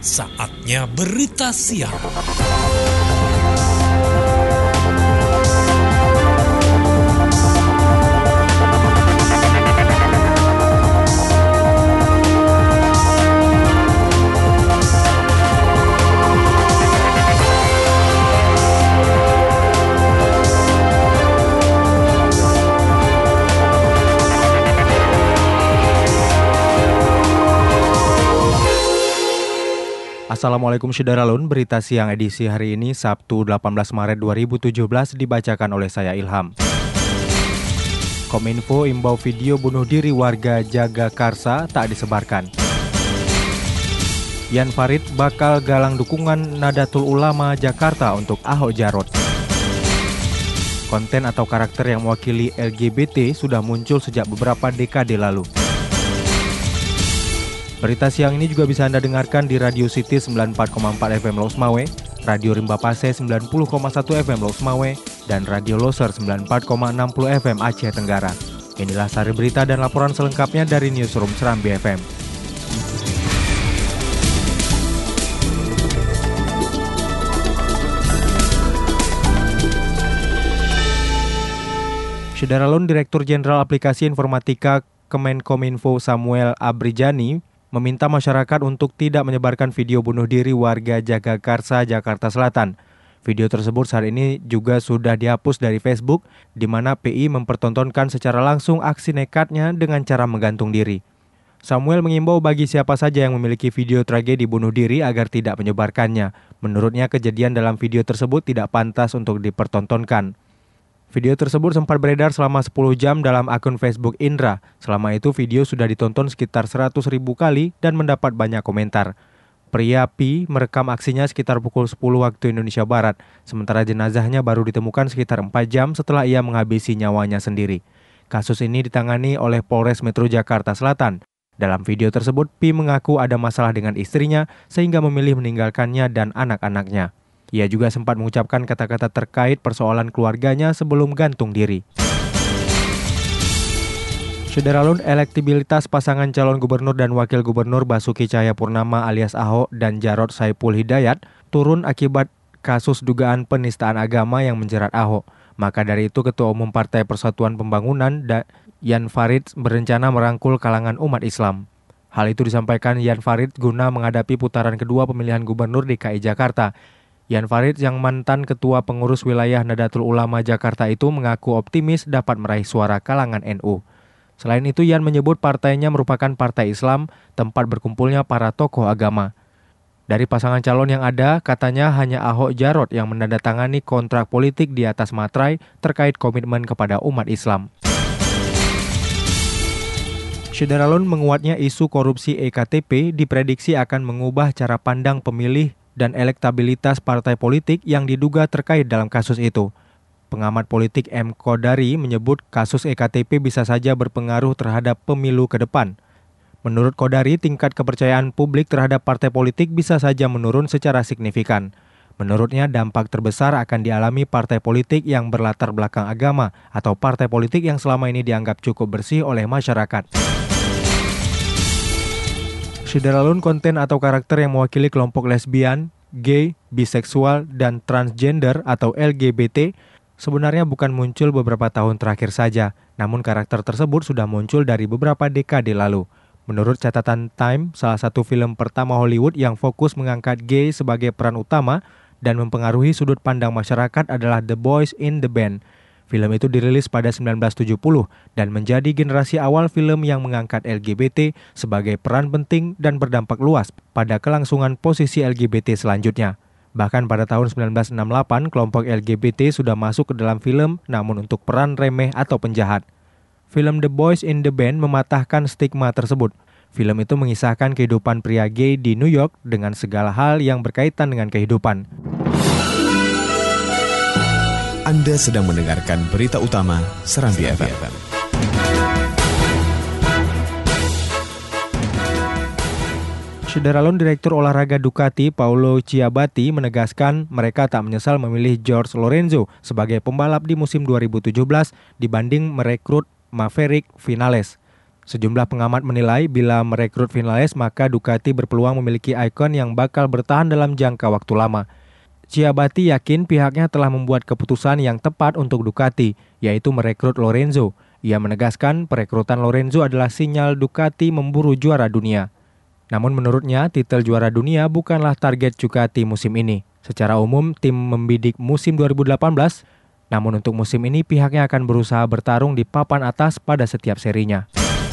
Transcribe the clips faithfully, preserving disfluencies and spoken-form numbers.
Saatnya berita siang. Assalamualaikum Syederalun, berita siang edisi hari ini Sabtu delapan belas Maret dua ribu tujuh belas dibacakan oleh saya Ilham. Kominfo imbau video bunuh diri warga Jagakarsa tak disebarkan. Jan Farid bakal galang dukungan Nadatul Ulama Jakarta untuk Ahok Jarot. Konten atau karakter yang mewakili L G B T sudah muncul sejak beberapa dekade lalu. Berita siang ini juga bisa Anda dengarkan di Radio City sembilan puluh empat koma empat F M Los Mawe, Radio Rimba Pase sembilan puluh koma satu F M Los Mawe, dan Radio Loser sembilan puluh empat koma enam puluh F M Aceh Tenggara. Inilah sari berita dan laporan selengkapnya dari Newsroom Serambi F M. Syederalun, Direktur Jenderal Aplikasi Informatika Kemenkominfo Samuel Abrijani meminta masyarakat untuk tidak menyebarkan video bunuh diri warga Jagakarsa, Jakarta Selatan. Video tersebut saat ini juga sudah dihapus dari Facebook, di mana P I mempertontonkan secara langsung aksi nekatnya dengan cara menggantung diri. Samuel mengimbau bagi siapa saja yang memiliki video tragedi bunuh diri agar tidak menyebarkannya. Menurutnya kejadian dalam video tersebut tidak pantas untuk dipertontonkan. Video tersebut sempat beredar selama sepuluh jam dalam akun Facebook Indra. Selama itu video sudah ditonton sekitar seratus ribu kali dan mendapat banyak komentar. Pria P merekam aksinya sekitar pukul sepuluh waktu Indonesia Barat, sementara jenazahnya baru ditemukan sekitar empat jam setelah ia menghabisi nyawanya sendiri. Kasus ini ditangani oleh Polres Metro Jakarta Selatan. Dalam video tersebut, P mengaku ada masalah dengan istrinya sehingga memilih meninggalkannya dan anak-anaknya. Ia juga sempat mengucapkan kata-kata terkait persoalan keluarganya sebelum gantung diri. Syederalun, elektibilitas pasangan calon gubernur dan wakil gubernur Basuki Cahayapurnama alias Ahok dan Jarot Saiful Hidayat turun akibat kasus dugaan penistaan agama yang menjerat Ahok. Maka dari itu Ketua Umum Partai Persatuan Pembangunan Jan Farid berencana merangkul kalangan umat Islam. Hal itu disampaikan Jan Farid guna menghadapi putaran kedua pemilihan gubernur D K I Jakarta. Jan Farid yang mantan ketua pengurus wilayah Nadatul Ulama Jakarta itu mengaku optimis dapat meraih suara kalangan N U. Selain itu, Jan menyebut partainya merupakan partai Islam, tempat berkumpulnya para tokoh agama. Dari pasangan calon yang ada, katanya hanya Ahok Jarot yang menandatangani kontrak politik di atas materai terkait komitmen kepada umat Islam. Syederalun, menguatnya isu korupsi E K T P diprediksi akan mengubah cara pandang pemilih dan elektabilitas partai politik yang diduga terkait dalam kasus itu. Pengamat politik M. Kodari menyebut kasus E K T P bisa saja berpengaruh terhadap pemilu ke depan. Menurut Kodari, tingkat kepercayaan publik terhadap partai politik bisa saja menurun secara signifikan. Menurutnya, dampak terbesar akan dialami partai politik yang berlatar belakang agama atau partai politik yang selama ini dianggap cukup bersih oleh masyarakat. Syederalun, konten atau karakter yang mewakili kelompok lesbian, gay, biseksual, dan transgender atau L G B T sebenarnya bukan muncul beberapa tahun terakhir saja, namun karakter tersebut sudah muncul dari beberapa dekade lalu. Menurut catatan Time, salah satu film pertama Hollywood yang fokus mengangkat gay sebagai peran utama dan mempengaruhi sudut pandang masyarakat adalah The Boys in the Band. Film itu dirilis pada sembilan belas tujuh puluh dan menjadi generasi awal film yang mengangkat L G B T sebagai peran penting dan berdampak luas pada kelangsungan posisi L G B T selanjutnya. Bahkan pada tahun sembilan belas enam puluh delapan, kelompok L G B T sudah masuk ke dalam film namun untuk peran remeh atau penjahat. Film The Boys in the Band mematahkan stigma tersebut. Film itu mengisahkan kehidupan pria gay di New York dengan segala hal yang berkaitan dengan kehidupan. Anda sedang mendengarkan berita utama Serambi F M. Syederalun, Direktur Olahraga Ducati Paolo Ciabatti menegaskan mereka tak menyesal memilih Jorge Lorenzo sebagai pembalap di musim dua ribu tujuh belas dibanding merekrut Maverick Vinales. Sejumlah pengamat menilai bila merekrut Vinales maka Ducati berpeluang memiliki ikon yang bakal bertahan dalam jangka waktu lama. Ciabatti yakin pihaknya telah membuat keputusan yang tepat untuk Ducati, yaitu merekrut Lorenzo. Ia menegaskan perekrutan Lorenzo adalah sinyal Ducati memburu juara dunia. Namun menurutnya, titel juara dunia bukanlah target Ducati musim ini. Secara umum, tim membidik musim dua ribu delapan belas, namun untuk musim ini pihaknya akan berusaha bertarung di papan atas pada setiap serinya.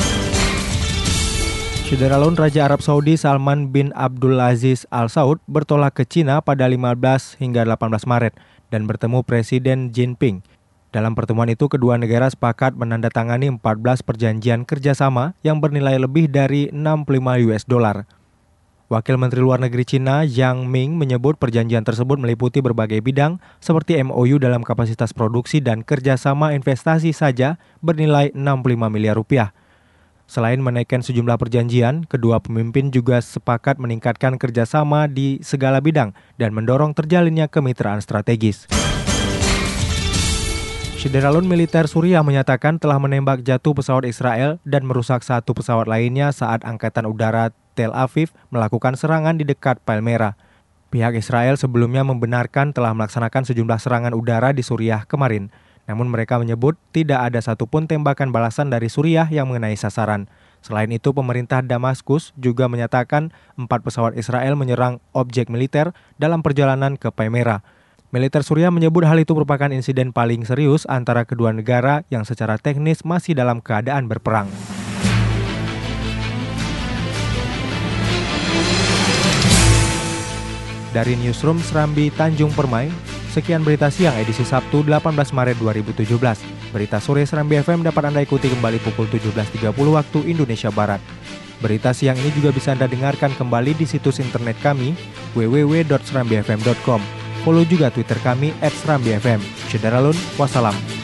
Syederalun Raja Arab Saudi Salman bin Abdulaziz Al Saud bertolak ke Cina pada lima belas hingga delapan belas Maret dan bertemu Presiden Jinping. Dalam pertemuan itu, kedua negara sepakat menandatangani empat belas perjanjian kerjasama yang bernilai lebih dari enam puluh lima U S dollar. Wakil Menteri Luar Negeri Cina Yang Ming menyebut perjanjian tersebut meliputi berbagai bidang seperti M O U dalam kapasitas produksi dan kerjasama investasi saja bernilai enam puluh lima miliar rupiah. Selain menaikkan sejumlah perjanjian, kedua pemimpin juga sepakat meningkatkan kerjasama di segala bidang dan mendorong terjalinnya kemitraan strategis. Syederalun militer Suriah menyatakan telah menembak jatuh pesawat Israel dan merusak satu pesawat lainnya saat Angkatan Udara Tel Aviv melakukan serangan di dekat Palmyra. Pihak Israel sebelumnya membenarkan telah melaksanakan sejumlah serangan udara di Suriah kemarin. Namun mereka menyebut tidak ada satupun tembakan balasan dari Suriah yang mengenai sasaran. Selain itu, pemerintah Damaskus juga menyatakan empat pesawat Israel menyerang objek militer dalam perjalanan ke Palmyra. Militer Suriah menyebut hal itu merupakan insiden paling serius antara kedua negara yang secara teknis masih dalam keadaan berperang. Dari Newsroom Serambi Tanjung Permai, sekian berita siang edisi Sabtu delapan belas Maret dua ribu tujuh belas. Berita sore Serambi F M dapat Anda ikuti kembali pukul tujuh belas tiga puluh waktu Indonesia Barat. Berita siang ini juga bisa Anda dengarkan kembali di situs internet kami w w w dot serambi f m dot com. Follow juga Twitter kami at serambi f m. Syederalun, wassalam.